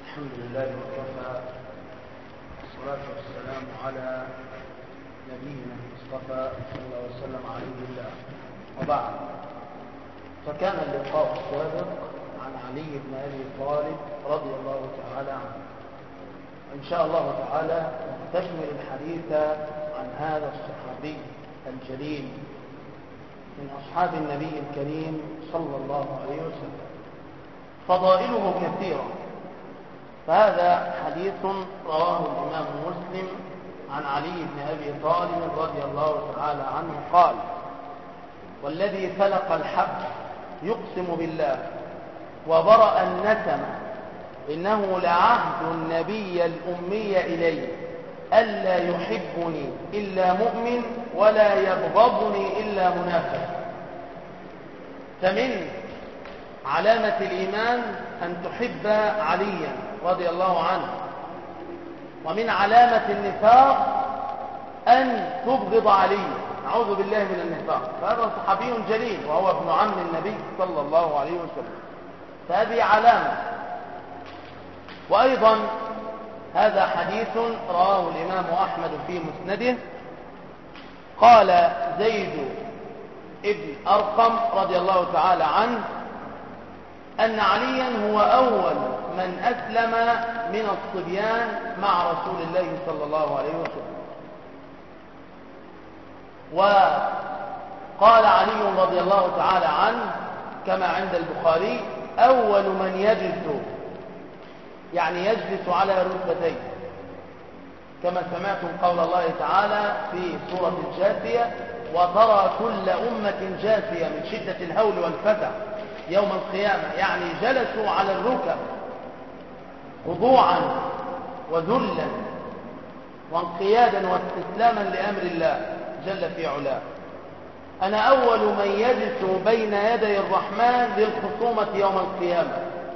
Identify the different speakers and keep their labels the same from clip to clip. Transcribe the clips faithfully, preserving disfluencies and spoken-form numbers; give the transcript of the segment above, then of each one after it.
Speaker 1: الحمد لله وكفى، والصلاة والسلام على نبينا المصطفى صلى الله عليه وسلم عليه الله. وبعد، فكان اللقاء السابق عن علي بن أبي طالب رضي الله تعالى عنه، إن شاء الله تعالى نستكمل الحديث عن هذا الصحابي الجليل من أصحاب النبي الكريم صلى الله عليه وسلم. فضائله كثيرة، فهذا حديث رواه الإمام مسلم عن علي بن أبي طالب رضي الله تعالى عنه قال: والذي فلق الحب يقسم بالله وبرأ النسم إنه لعهد النبي الأمي إلي ألا يحبني إلا مؤمن ولا يبغضني إلا منافق. فمن علامة الإيمان أن تحب عليا رضي الله عنه، ومن علامة النفاق أن تبغض عليا، نعوذ بالله من النفاق. فهذا صحابي جليل وهو ابن عم النبي صلى الله عليه وسلم، فهذه علامة. وأيضا هذا حديث رواه الإمام أحمد في مسنده. قال زيد ابن أرقم رضي الله تعالى عنه أن عليا هو أول من أسلم من الصبيان مع رسول الله صلى الله عليه وسلم. وقال علي رضي الله تعالى عنه كما عند البخاري: أول من يجلس، يعني يجلس على ركبتيه، كما سمعتم قول الله تعالى في سورة الجاثية: وترى كل أمة جاثية من شدة الهول والفزع يوم القيامة، يعني جلسوا على الركب خضوعا وذلا وانقيادا واستسلاما لأمر الله جل في علاه. أنا أول من يجلس بين يدي الرحمن للخصومة يوم القيامة.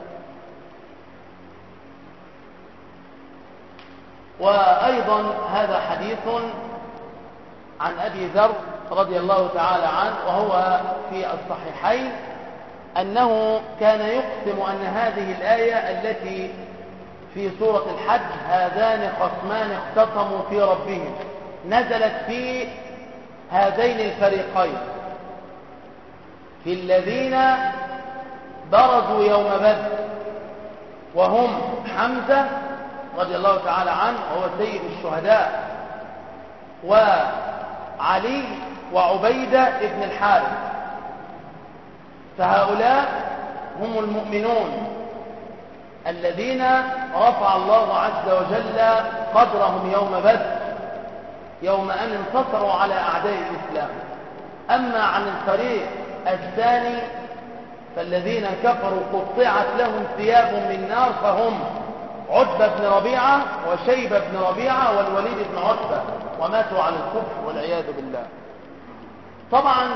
Speaker 1: وأيضا هذا حديث عن أبي ذر رضي الله تعالى عنه وهو في الصحيحين أنه كان يقسم أن هذه الآية التي في سورة الحج: هذان خصمان اختصموا في ربهم، نزلت في هذين الفريقين، في الذين برزوا يوم بدر، وهم حمزة رضي الله تعالى عنه وهو سيد الشهداء، وعلي وعبيدة ابن الحارث. فهؤلاء هم المؤمنون الذين رفع الله عز وجل قدرهم يوم بدر، يوم أن انتصروا على أعداء الإسلام. أما عن الفريق الثاني فالذين كفروا قطعت لهم ثياب من نار، فهم عتبة بن ربيعة وشيبة بن ربيعة والوليد بن عتبة، وماتوا على الكفر والعياذ بالله. طبعا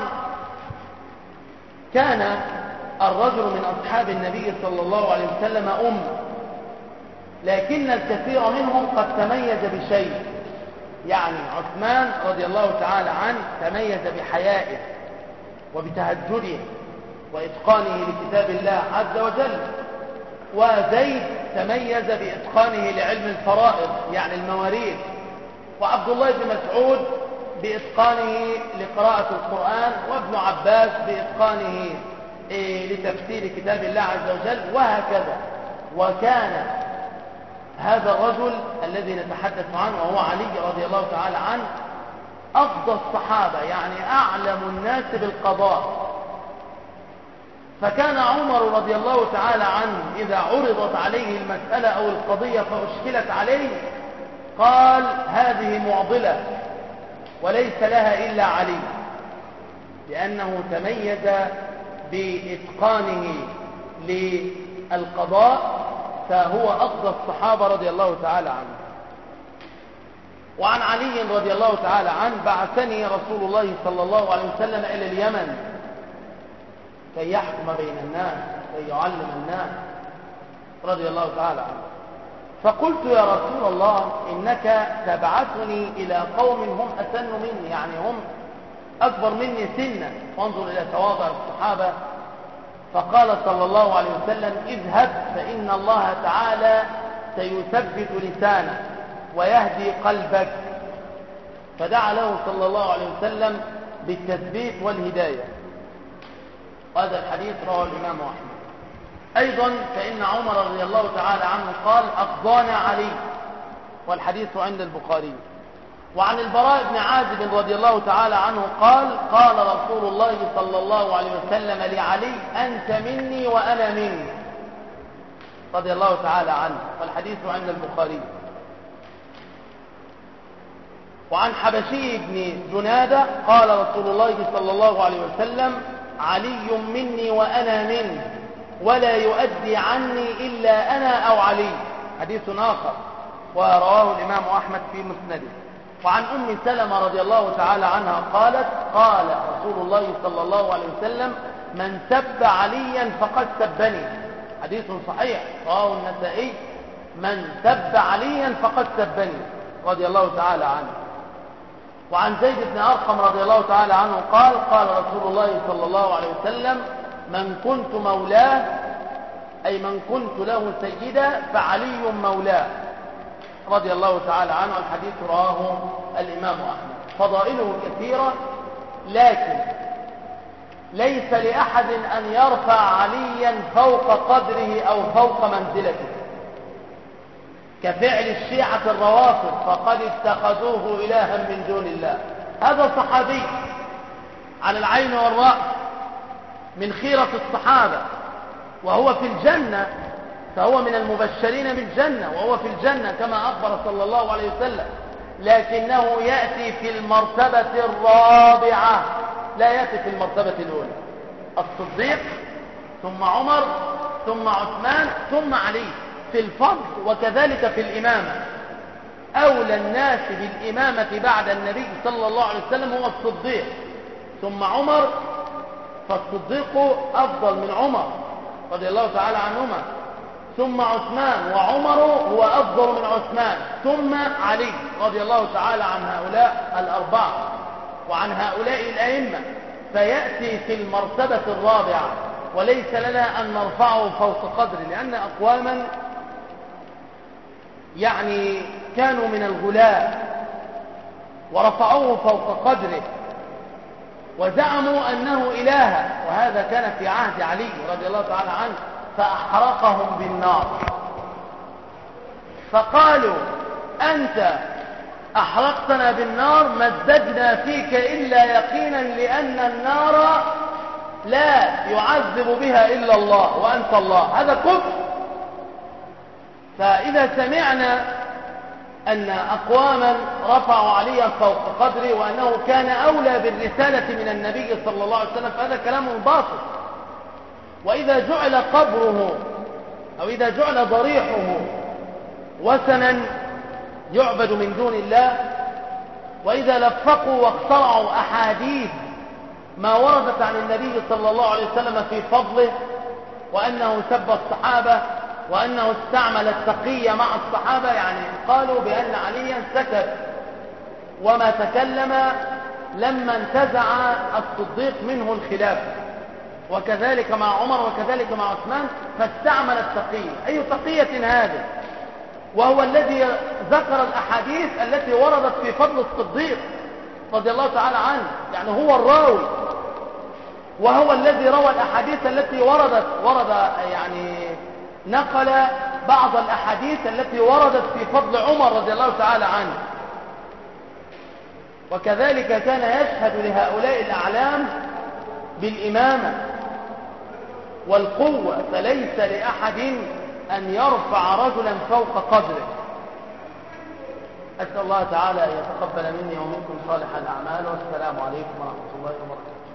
Speaker 1: كان الرجل من أصحاب النبي صلى الله عليه وسلم أم، لكن الكثير منهم قد تميز بشيء. يعني عثمان رضي الله تعالى عنه تميز بحيائه وبتهجده وإتقانه لكتاب الله عز وجل، وزيد تميز بإتقانه لعلم الفرائض يعني المواريث، وعبد الله بن مسعود بإتقانه لقراءة القرآن، وابن عباس بإتقانه لتفسير كتاب الله عز وجل، وهكذا. وكان هذا الرجل الذي نتحدث عنه وهو علي رضي الله تعالى عنه أفضل الصحابة، يعني أعلم الناس بالقضاء. فكان عمر رضي الله تعالى عنه إذا عرضت عليه المسألة أو القضية فأشكلت عليه قال: هذه معضلة وليس لها إلا علي، لأنه تميز بإتقانه للقضاء، فهو أفضل الصحابة رضي الله تعالى عنه. وعن علي رضي الله تعالى عنه: بعثني رسول الله صلى الله عليه وسلم إلى اليمن كي يحكم بين الناس، كي يعلم الناس، رضي الله تعالى عنه. فقلت: يا رسول الله، إنك تبعثني إلى قوم هم أسن مني، يعني هم أكبر مني سنا، وانظر إلى تواضع الصحابة. فقال صلى الله عليه وسلم: اذهب فإن الله تعالى سيثبت لسانك ويهدي قلبك، فدعا له صلى الله عليه وسلم بالتثبيت والهداية. هذا الحديث رواه الإمام أحمد. أيضا فإن عمر رضي الله تعالى عنه قال أقضانا علي، والحديث عند البخاري. وعن البراء بن عازب رضي الله تعالى عنه قال قال رسول الله صلى الله عليه وسلم لعلي أنت مني وأنا منك، رضي الله تعالى عنه، والحديث عند البخاري. وعن حبشي بن جنادة قال رسول الله صلى الله عليه وسلم علي مني وأنا منه ولا يؤدي عني إلا أنا أو علي، حديث آخر ورواه الإمام أحمد في مسنده. وعن أم سلمة رضي الله تعالى عنها قالت قال رسول الله صلى الله عليه وسلم من سب عليا فقد سبني، حديث صحيح رواه النسائي، من سب عليا فقد سبني، رضي الله تعالى عنه. وعن زيد بن أرقم رضي الله تعالى عنه قال قال رسول الله صلى الله عليه وسلم من كنت مولاه، أي من كنت له سيدا فعلي مولاه، رضي الله تعالى عنه. الحديث رواه الإمام أحمد. فضائله كثيرة، لكن ليس لأحد أن يرفع عليا فوق قدره أو فوق منزلته، كفعل الشيعة الروافض فقد اتخذوه إلها من دون الله. هذا صحابي على العين والرأس من خيرة الصحابة، وهو في الجنة، فهو من المبشرين بالجنة، وهو في الجنة كما أخبر صلى الله عليه وسلم، لكنه يأتي في المرتبة الرابعة، لا يأتي في المرتبة الأولى. الصديق ثم عمر ثم عثمان ثم علي في الفضل، وكذلك في الإمامة. أولى الناس بالإمامة بعد النبي صلى الله عليه وسلم هو الصديق، ثم عمر، فالصديق أفضل من عمر رضي الله تعالى عنهما، ثم عثمان، وعمر هو أفضل من عثمان، ثم علي رضي الله تعالى عن هؤلاء الأربعة وعن هؤلاء الأئمة، فيأتي في المرتبة الرابعة، وليس لنا أن نرفعه فوق قدره، لأن أقواما يعني كانوا من الغلاة ورفعوه فوق قدره وزعموا أنه إله، وهذا كان في عهد علي رضي الله تعالى عنه، فأحرقهم بالنار. فقالوا أنت أحرقتنا بالنار ما ازددنا فيك إلا يقينا، لأن النار لا يعذب بها إلا الله وأنت الله، هذا كفر. فإذا سمعنا أن أقواما رفعوا عليا فوق قدره وأنه كان أولى بالرسالة من النبي صلى الله عليه وسلم، فهذا كلام باطل. وإذا جعل قبره أو إذا جعل ضريحه وثنا يعبد من دون الله، وإذا لفقوا واخترعوا أحاديث ما وردت عن النبي صلى الله عليه وسلم في فضله، وأنه سب الصحابة وأنه استعمل التقية مع الصحابة، يعني قالوا بأن عليا سكت وما تكلم لما انتزع الصديق منه الخلافة، وكذلك مع عمر وكذلك مع عثمان، فاستعمل التقية. أي تقية هذه؟ وهو الذي ذكر الأحاديث التي وردت في فضل الصديق رضي الله تعالى عنه، يعني هو الراوي، وهو الذي روى الأحاديث التي وردت ورد يعني نقل بعض الأحاديث التي وردت في فضل عمر رضي الله تعالى عنه. وكذلك كان يشهد لهؤلاء الأعلام بالإمامة والقوة، فليس لأحد أن يرفع رجلا فوق قدره. أسأل الله تعالى أن يتقبل مني ومنكم صالح الأعمال، والسلام عليكم ورحمة الله وبركاته.